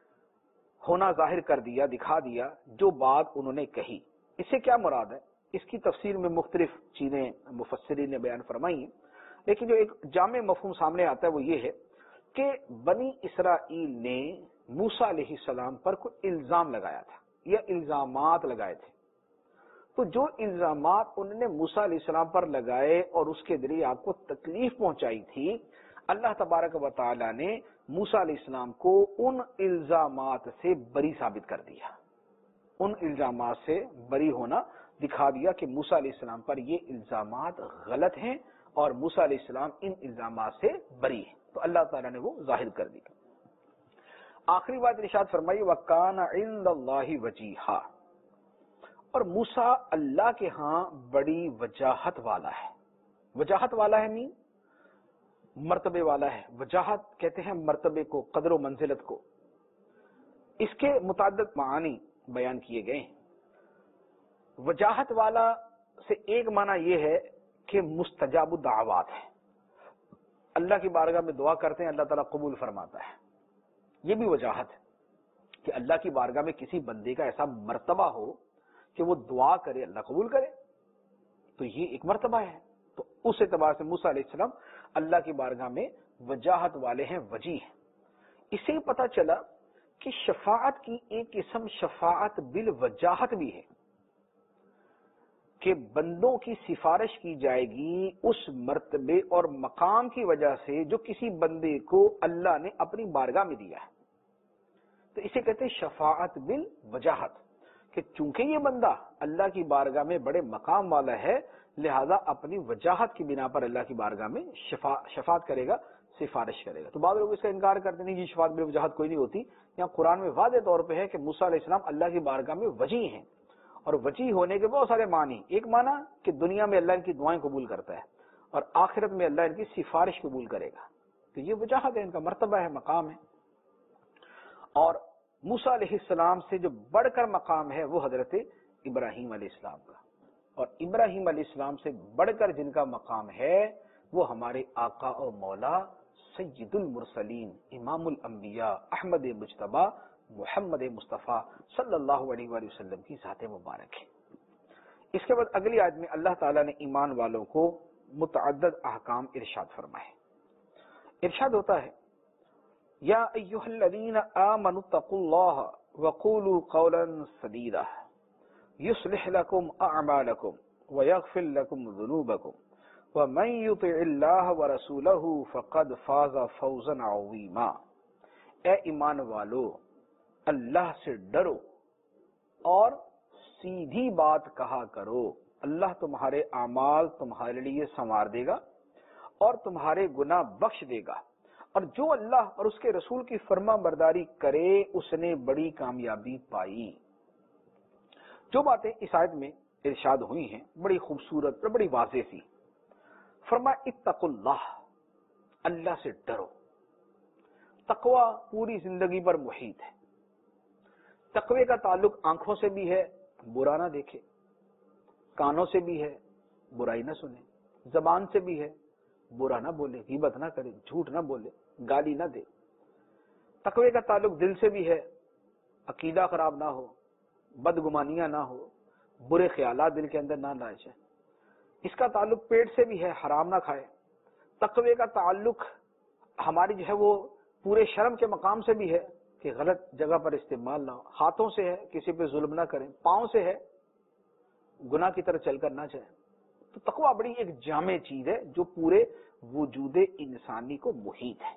ہونا ظاہر کر دیا, دکھا دیا جو بات انہوں نے کہی. اس سے کیا مراد ہے؟ اس کی تفسیر میں مختلف چیزیں مفسرین نے بیان فرمائی ہیں, لیکن جو ایک جامع مفہوم سامنے آتا ہے وہ یہ ہے کہ بنی اسرائیل نے موسیٰ علیہ السلام پر کوئی الزام لگایا تھا یا الزامات لگائے تھے. تو جو الزامات انہوں نے موسیٰ علیہ السلام پر لگائے اور اس کے ذریعے آپ کو تکلیف پہنچائی تھی, اللہ تبارک و تعالی نے موسیٰ علیہ السلام کو ان الزامات سے بری ثابت کر دیا, ان الزامات سے بری ہونا دکھا دیا کہ موسیٰ علیہ السلام پر یہ الزامات غلط ہیں اور موسیٰ علیہ السلام ان الزامات سے بری ہیں. تو اللہ تعالیٰ نے وہ ظاہر کر دیا. آخری بات ارشاد فرمائی, وَكَانَ عِندَ اللَّهِ وَجِيهًا, اور موسیٰ اللہ کے ہاں بڑی وجاہت والا ہے. وجاہت والا ہے مین مرتبے والا ہے. وجاہت کہتے ہیں مرتبے کو, قدر و منزلت کو. اس کے متعدد معانی بیان کیے گئے ہیں. وجاہت والا سے ایک معنی یہ ہے کہ مستجاب الدعوات ہے, اللہ کی بارگاہ میں دعا کرتے ہیں اللہ تعالیٰ قبول فرماتا ہے. یہ بھی وجاہت ہے کہ اللہ کی بارگاہ میں کسی بندے کا ایسا مرتبہ ہو کہ وہ دعا کرے اللہ قبول کرے, تو یہ ایک مرتبہ ہے. تو اس اعتبار سے موسیٰ علیہ السلام اللہ کی بارگاہ میں وجاہت والے ہیں, وجیح ہیں. اس سے پتہ چلا کہ شفاعت کی ایک قسم شفاعت بالوجاہت بھی ہے, کہ بندوں کی سفارش کی جائے گی اس مرتبے اور مقام کی وجہ سے جو کسی بندے کو اللہ نے اپنی بارگاہ میں دیا ہے. تو اسے کہتے ہیں شفاعت بالوجاہت, کہ چونکہ یہ بندہ اللہ کی بارگاہ میں بڑے مقام والا ہے لہذا اپنی وجاہت کی بنا پر اللہ کی بارگاہ میں شفا شفاعت کرے گا, سفارش کرے گا. تو بعض لوگ اس کا انکار کرتے ہیں کہ شفاعت بالوجاہت کوئی نہیں ہوتی. یہاں قرآن میں واضح طور پہ ہے کہ موسیٰ علیہ السلام اللہ کی بارگاہ میں وجیح ہیں, اور وجیح ہونے کے بہت سارے معنی. ایک معنی کہ دنیا میں اللہ ان کی دعائیں قبول کرتا ہے اور آخرت میں اللہ ان کی سفارش قبول کرے گا. تو یہ وجاہت ہے, ان کا مرتبہ ہے, مقام ہے. اور موسیٰ علیہ السلام سے جو بڑھ کر مقام ہے وہ حضرت ابراہیم علیہ السلام کا, اور ابراہیم علیہ السلام سے بڑھ کر جن کا مقام ہے وہ ہمارے آقا اور مولا سید المرسلین امام الانبیاء احمد مجتبی محمد مصطفیٰ صلی اللہ علیہ وآلہ وسلم کی ذات مبارک ہے. اس کے بعد اگلی آیت میں اللہ تعالیٰ نے ایمان والوں کو متعدد احکام ارشاد فرمائے. ارشاد ہوتا ہے, یا ایھا الذین آمنوا اتقوا اللہ وقولوا قولا سدیدا یصلح لکم اعمالکم ویغفر لکم ذنوبکم ومن یطع اللہ ورسولہ فقد فاز فوزا عظیما. اے ایمان والو, اللہ سے ڈرو اور سیدھی بات کہا کرو. اللہ تمہارے اعمال تمہارے لیے سنوار دے گا اور تمہارے گناہ بخش دے گا, اور جو اللہ اور اس کے رسول کی فرما برداری کرے اس نے بڑی کامیابی پائی. جو باتیں اس آیت میں ارشاد ہوئی ہیں بڑی خوبصورت اور بڑی واضح سی. فرمایا اتقوا اللہ, اللہ سے ڈرو. تقوی پوری زندگی پر محیط ہے. تقوی کا تعلق آنکھوں سے بھی ہے, برا نہ دیکھے, کانوں سے بھی ہے, برائی نہ سنے, زبان سے بھی ہے, برا نہ بولے، غیبت نہ کرے، جھوٹ نہ بولے، گالی نہ دے۔ تقوی کا تعلق دل سے بھی ہے، عقیدہ خراب نہ ہو، بدگمانیاں نہ ہو، برے خیالات دل کے اندر نہ لائے جائیں۔ اس کا تعلق پیٹ سے بھی ہے، حرام نہ کھائے۔ تقوی کا تعلق ہماری جو ہے وہ پورے شرم کے مقام سے بھی ہے کہ غلط جگہ پر استعمال نہ ہو۔ ہاتھوں سے ہے، کسی پہ ظلم نہ کریں۔ پاؤں سے ہے، گناہ کی طرف چل کر نہ جائیں۔ تو تقوی بڑی ایک جامع چیز ہے جو پورے وجود انسانی کو محیط ہے۔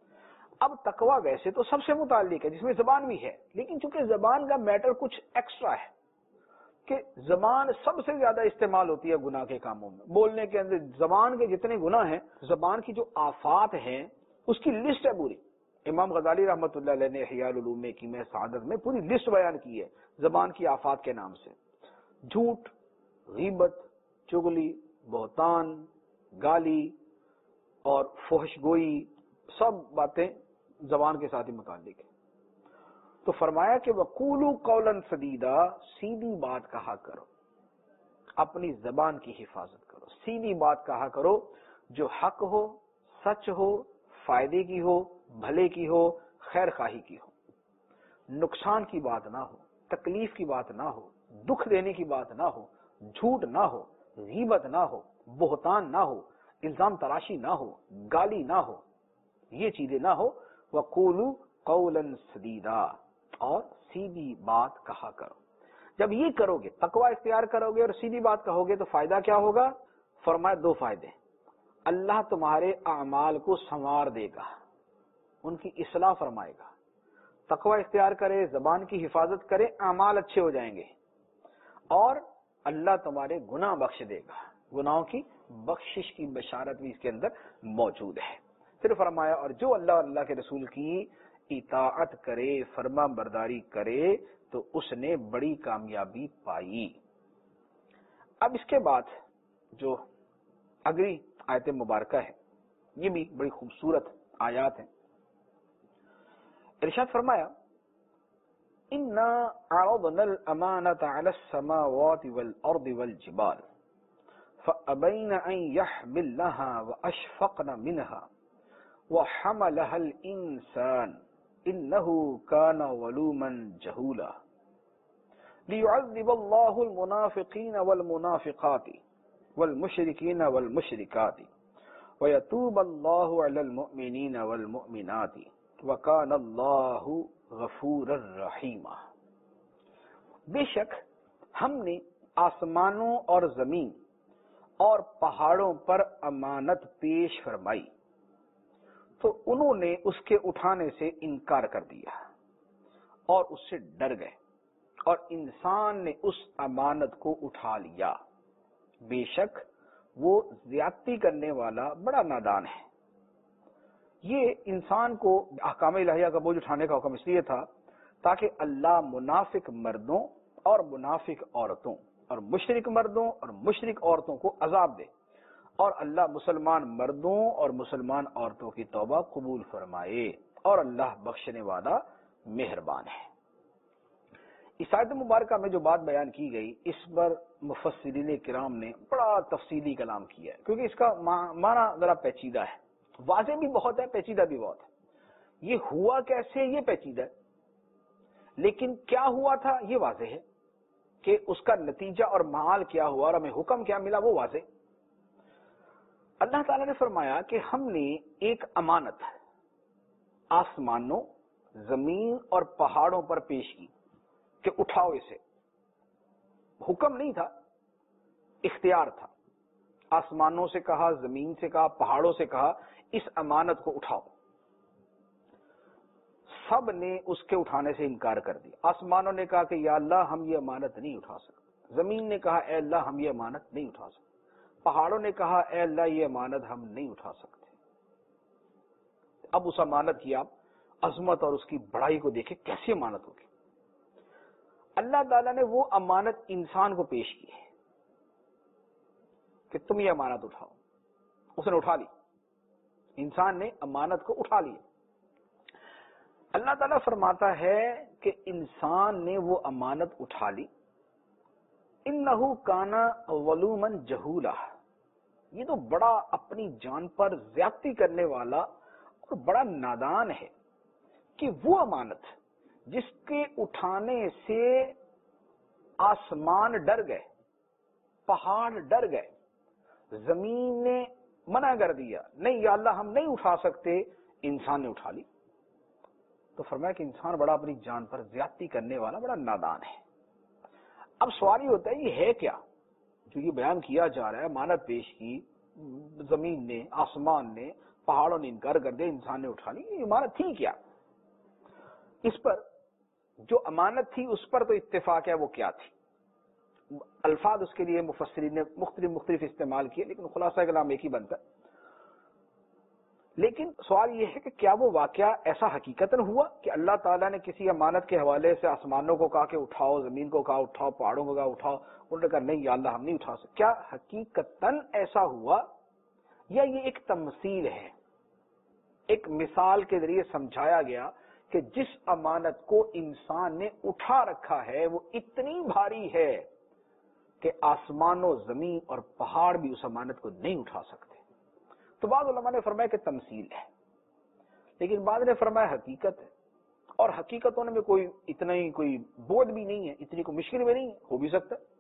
اب تقوی ویسے تو سب سے متعلق ہے، جس میں زبان بھی ہے، لیکن چونکہ زبان کا میٹر کچھ ایکسٹرا ہے کہ زبان سب سے زیادہ استعمال ہوتی ہے گناہ کے کاموں میں۔ بولنے کے اندر زبان کے جتنے گناہ ہیں، زبان کی جو آفات ہیں اس کی لسٹ ہے پوری۔ امام غزالی رحمۃ اللہ علیہ نے احیاء العلوم میں کی میں سعادت میں پوری لسٹ بیان کی ہے زبان کی آفات کے نام سے۔ جھوٹ، غیبت، چغلی، بہتان، گالی اور فحش گوئی، سب باتیں زبان کے ساتھ ہی متعلق ہے۔ تو فرمایا کہ وَقُولُوا قَوْلًا سَدِيدًا، سیدھی بات کہا کرو، اپنی زبان کی حفاظت کرو، سیدھی بات کہا کرو جو حق ہو، سچ ہو، فائدے کی ہو، بھلے کی ہو، خیر خواہی کی ہو، نقصان کی بات نہ ہو، تکلیف کی بات نہ ہو، دکھ دینے کی بات نہ ہو، جھوٹ نہ ہو، غیبت نہ ہو، بہتان نہ ہو، الزام تراشی نہ ہو، گالی نہ ہو، یہ چیزیں نہ ہو۔ وَقُولُوا قَوْلًا سَدِيدًا، اور سیدھی بات کہا کرو۔ جب یہ کرو گے، تقوی اختیار کرو گے اور سیدھی بات کہو گے تو فائدہ کیا ہوگا؟ فرمایا دو فائدے۔ اللہ تمہارے اعمال کو سنوار دے گا، ان کی اصلاح فرمائے گا۔ تقوی اختیار کرے، زبان کی حفاظت کرے، اعمال اچھے ہو جائیں گے، اور اللہ تمہارے گناہ بخش دے گا، گناہوں کی بخشش کی بشارت بھی اس کے اندر موجود ہے۔ پھر فرمایا اور جو اللہ اور اللہ کے رسول کی اطاعت کرے، فرما برداری کرے تو اس نے بڑی کامیابی پائی۔ اب اس کے بعد جو اگلی آیت مبارکہ ہے، یہ بھی بڑی خوبصورت آیات ہیں۔ ارشاد فرمایا اِنَّا عَرَضْنَا الْأَمَانَةَ عَلَى السَّمَاوَاتِ وَالْأَرْضِ وَالْجِبَالِ فَأَبَيْنَ أَن يَحْمِلْنَهَا وَأَشْفَقْنَ مِنْهَا وَحَمَلَهَا الْإِنسَانُ إِنَّهُ كَانَ ظَلُومًا جَهُولًا لِيُعَذِّبَ اللَّهُ الْمُنَافِقِينَ وَالْمُنَافِقَاتِ وَالْمُشْرِكِينَ وَالْمُشْرِكَاتِ وَيَتُوبَ اللَّهُ عَلَى الْمُؤْمِنِينَ وَالْمُؤْمِنَاتِ وَكَانَ اللَّهُ غَفُورًا رَحِيمًا۔ بے شک ہم نے آسمانوں اور زمین اور پہاڑوں پر امانت پیش فرمائی تو انہوں نے اس کے اٹھانے سے انکار کر دیا اور اس سے ڈر گئے، اور انسان نے اس امانت کو اٹھا لیا۔ بے شک وہ زیادتی کرنے والا بڑا نادان ہے۔ یہ انسان کو احکام الہیہ کا بوجھ اٹھانے کا حکم اس لیے تھا تاکہ اللہ منافق مردوں اور منافق عورتوں اور مشرک مردوں اور مشرک عورتوں کو عذاب دے، اور اللہ مسلمان مردوں اور مسلمان عورتوں کی توبہ قبول فرمائے، اور اللہ بخشنے والا مہربان ہے۔ اس آیت مبارکہ میں جو بات بیان کی گئی، اس پر مفسرین کرام نے بڑا تفصیلی کلام کیا ہے، کیونکہ اس کا معنی ذرا پیچیدہ ہے، واضح بھی بہت ہے، پیچیدہ بھی بہت ہے۔ یہ ہوا کیسے، یہ پیچیدہ ہے، لیکن کیا ہوا تھا یہ واضح ہے، کہ اس کا نتیجہ اور معال کیا ہوا اور ہمیں حکم کیا ملا وہ واضح۔ اللہ تعالیٰ نے فرمایا کہ ہم نے ایک امانت آسمانوں، زمین اور پہاڑوں پر پیش کی کہ اٹھاؤ اسے۔ حکم نہیں تھا، اختیار تھا۔ آسمانوں سے کہا، زمین سے کہا، پہاڑوں سے کہا اس امانت کو اٹھاؤ۔ سب نے اس کے اٹھانے سے انکار کر دیا۔ آسمانوں نے کہا کہ یا اللہ ہم یہ امانت نہیں اٹھا سکتے، زمین نے کہا اے اللہ ہم یہ امانت نہیں اٹھا سکتے، پہاڑوں نے کہا اے اللہ یہ امانت ہم نہیں اٹھا سکتے۔ اب اس امانت کی آپ عظمت اور اس کی بڑائی کو دیکھیں، کیسی امانت ہوگی۔ اللہ تعالیٰ نے وہ امانت انسان کو پیش کی ہے کہ تم یہ امانت اٹھاؤ، اس نے اٹھا لی، انسان نے امانت کو اٹھا لی۔ اللہ تعالیٰ فرماتا ہے کہ انسان نے وہ امانت اٹھا لی، انہو کانا ظلوما جہولا، یہ تو بڑا اپنی جان پر زیادتی کرنے والا اور بڑا نادان ہے کہ وہ امانت جس کے اٹھانے سے آسمان ڈر گئے، پہاڑ ڈر گئے، زمین نے منع کر دیا، نہیں یا اللہ ہم نہیں اٹھا سکتے، انسان نے اٹھا لی، تو فرمایا کہ انسان بڑا اپنی جان پر زیادتی کرنے والا بڑا نادان ہے۔ اب سوال یہ ہوتا ہے یہ ہے کیا جو یہ بیان کیا جا رہا ہے؟ امانت پیش کی، زمین نے، آسمان نے، پہاڑوں نے انکار کر دیا، انسان نے اٹھا لی، یہ امانت تھی کیا؟ اس پر جو امانت تھی اس پر تو اتفاق ہے وہ کیا تھی۔ الفاظ اس کے لیے مفسرین نے مختلف مختلف استعمال کیے، لیکن خلاصہ کلام ایک ہی بنتا ہے۔ لیکن سوال یہ ہے کہ کیا وہ واقعہ ایسا حقیقتاً ہوا کہ اللہ تعالیٰ نے کسی امانت کے حوالے سے آسمانوں کو کہا کہ اٹھاؤ، زمین کو کہا اٹھاؤ، پہاڑوں کو کہا اٹھاؤ، انہوں نے کہا نہیں یا اللہ ہم نہیں اٹھا سکتے؟ کیا حقیقتاً ایسا ہوا یا یہ ایک تمثیل ہے، ایک مثال کے ذریعے سمجھایا گیا کہ جس امانت کو انسان نے اٹھا رکھا ہے وہ اتنی بھاری ہے کہ آسمان و زمین اور پہاڑ بھی اس امانت کو نہیں اٹھا سکتے؟ تو بعض علماء نے فرمایا کہ تمثیل ہے، لیکن بعض نے فرمایا حقیقت ہے، اور حقیقت ہونے میں کوئی اتنا ہی کوئی بوجھ بھی نہیں ہے، اتنی کوئی مشکل بھی نہیں ہے۔ ہو بھی سکتا ہے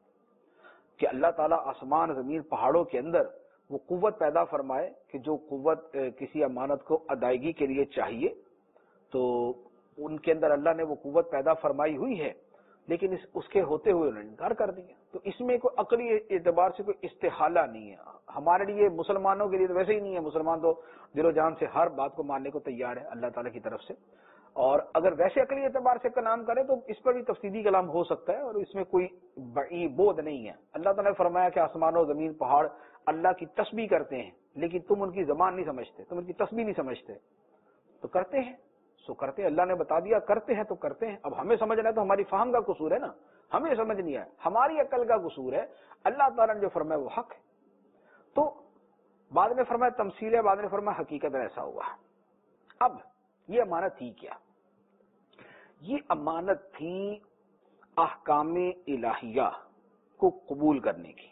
کہ اللہ تعالیٰ آسمان زمین پہاڑوں کے اندر وہ قوت پیدا فرمائے کہ جو قوت کسی امانت کو ادائیگی کے لیے چاہیے، تو ان کے اندر اللہ نے وہ قوت پیدا فرمائی ہوئی ہے، لیکن اس اس کے ہوتے ہوئے انہوں نے انکار کر دیا۔ تو اس میں کوئی عقلی اعتبار سے کوئی استحالہ نہیں ہے۔ ہمارے لیے مسلمانوں کے لیے تو ویسے ہی نہیں ہے، مسلمان تو دل و جان سے ہر بات کو ماننے کو تیار ہے اللہ تعالیٰ کی طرف سے، اور اگر ویسے عقلی اعتبار سے کلام کریں تو اس پر بھی تفصیلی کلام ہو سکتا ہے، اور اس میں کوئی بڑی بود نہیں ہے۔ اللہ تعالیٰ نے فرمایا کہ آسمان و زمین پہاڑ اللہ کی تسبیح کرتے ہیں، لیکن تم ان کی زبان نہیں سمجھتے، تم ان کی تسبیح نہیں سمجھتے، تو کرتے ہیں سو کرتے ہیں، اللہ نے بتا دیا کرتے ہیں تو کرتے ہیں۔ اب ہمیں سمجھنا ہے تو ہماری فہم کا قصور ہے نا، ہمیں سمجھ نہیں ہے، ہماری عقل کا قصور ہے، اللہ تعالیٰ نے جو فرمایا وہ حق ہے۔ تو بعد نے فرمایا تمثیل ہے، بعد نے فرمایا حقیقت ایسا ہوا۔ اب یہ امانت تھی کیا؟ یہ امانت تھی احکام الہیہ کو قبول کرنے کی،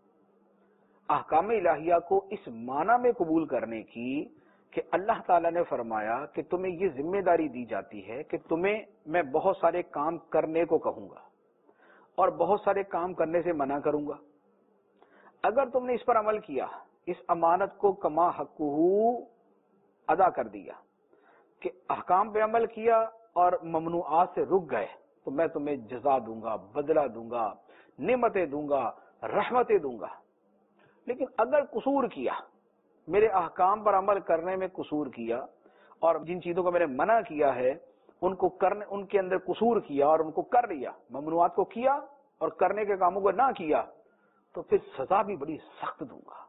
احکام الہیہ کو اس معنی میں قبول کرنے کی کہ اللہ تعالیٰ نے فرمایا کہ تمہیں یہ ذمہ داری دی جاتی ہے کہ تمہیں میں بہت سارے کام کرنے کو کہوں گا اور بہت سارے کام کرنے سے منع کروں گا۔ اگر تم نے اس پر عمل کیا، اس امانت کو کما حقہ ادا کر دیا کہ احکام پہ عمل کیا اور ممنوعات سے رک گئے، تو میں تمہیں جزا دوں گا، بدلہ دوں گا، نعمتیں دوں گا، رحمتیں دوں گا۔ لیکن اگر قصور کیا، میرے احکام پر عمل کرنے میں قصور کیا، اور جن چیزوں کو میں نے منع کیا ہے ان کو کرنے ان کے اندر قصور کیا اور ان کو کر لیا، ممنوعات کو کیا اور کرنے کے کاموں کو نہ کیا، تو پھر سزا بھی بڑی سخت دوں گا۔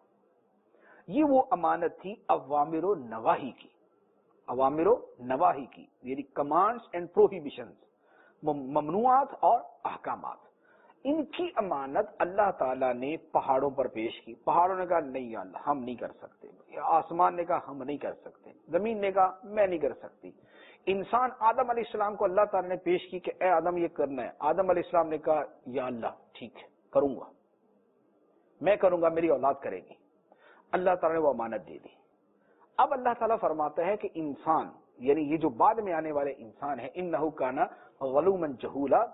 یہ وہ امانت تھی اوامر و نواہی کی، اوامر و نواہی کی، یعنی کمانڈز اینڈ پروہیبیشنز، ممنوعات اور احکامات۔ ان کی امانت اللہ تعالیٰ نے پہاڑوں پر پیش کی، پہاڑوں نے کہا نہیں یا اللہ ہم نہیں کر سکتے، آسمان نے کہا ہم نہیں کر سکتے، زمین نے کہا میں نہیں کر سکتی۔ انسان آدم علیہ السلام کو اللہ تعالیٰ نے پیش کی کہ اے آدم یہ کرنا ہے، آدم علیہ السلام نے کہا یا اللہ ٹھیک ہے کروں گا، میں کروں گا، میری اولاد کرے گی۔ اللہ تعالیٰ نے وہ امانت دے دی۔ اب اللہ تعالیٰ فرماتا ہے کہ انسان، یعنی یہ جو بعد میں آنے والے انسان ہے، انہ کان ظلوما جہولا،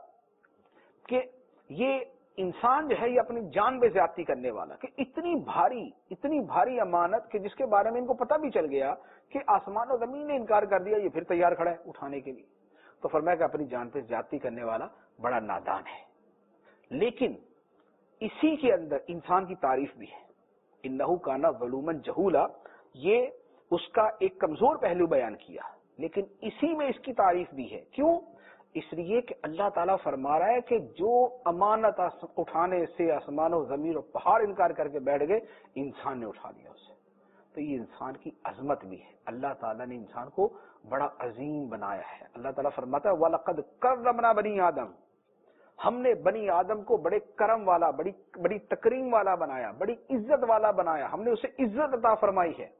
کہ یہ انسان جو ہے یہ اپنی جان پہ زیادتی کرنے والا، کہ اتنی بھاری اتنی بھاری امانت کہ جس کے بارے میں ان کو پتہ بھی چل گیا کہ آسمان و زمین نے انکار کر دیا، یہ پھر تیار کھڑا ہے اٹھانے کے لیے، تو فرمایا کہ اپنی جان پہ زیادتی کرنے والا بڑا نادان ہے۔ لیکن اسی کے اندر انسان کی تعریف بھی ہے، انہ کان ظلوما جہولا، یہ اس کا ایک کمزور پہلو بیان کیا، لیکن اسی میں اس کی تعریف بھی ہے۔ کیوں؟ اس لیے کہ اللہ تعالیٰ فرما رہا ہے کہ جو امانت اٹھانے سے آسمان و زمین و پہاڑ انکار کر کے بیٹھ گئے، انسان نے اٹھا لیا اسے۔ تو یہ انسان کی عظمت بھی ہے، اللہ تعالیٰ نے انسان کو بڑا عظیم بنایا ہے۔ اللہ تعالیٰ فرماتا ہے وَلَقَدْ كَرَّمْنَا بَنِي آدم، ہم نے بنی آدم کو بڑے کرم والا، بڑی بڑی تکریم والا بنایا، بڑی عزت والا بنایا، ہم نے اسے عزت عطا فرمائی ہے۔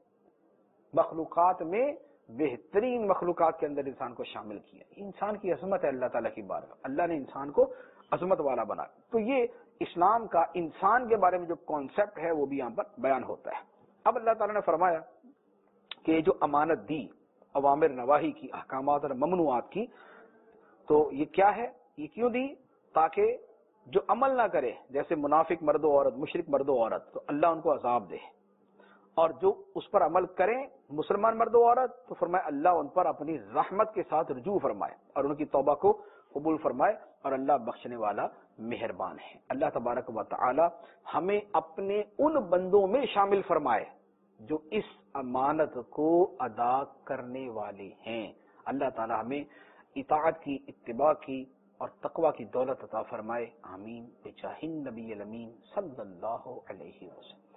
مخلوقات میں بہترین مخلوقات کے اندر انسان کو شامل کیا۔ انسان کی عظمت ہے اللہ تعالیٰ کی بارگاہ، اللہ نے انسان کو عظمت والا بنا۔ تو یہ اسلام کا انسان کے بارے میں جو کانسیپٹ ہے وہ بھی یہاں پر بیان ہوتا ہے۔ اب اللہ تعالیٰ نے فرمایا کہ یہ جو امانت دی اوامر نواہی کی، احکامات اور ممنوعات کی، تو یہ کیا ہے، یہ کیوں دی؟ تاکہ جو عمل نہ کرے، جیسے منافق مرد و عورت، مشرک مرد و عورت، تو اللہ ان کو عذاب دے، اور جو اس پر عمل کریں مسلمان مرد و عورت، تو فرمائے اللہ ان پر اپنی رحمت کے ساتھ رجوع فرمائے اور ان کی توبہ کو قبول فرمائے، اور اللہ بخشنے والا مہربان ہے۔ اللہ تبارک و تعالی ہمیں اپنے ان بندوں میں شامل فرمائے جو اس امانت کو ادا کرنے والے ہیں۔ اللہ تعالی ہمیں اطاعت کی، اتباع کی اور تقوی کی دولت عطا فرمائے، آمین بجاہ النبی الامین صلی اللہ علیہ وسلم۔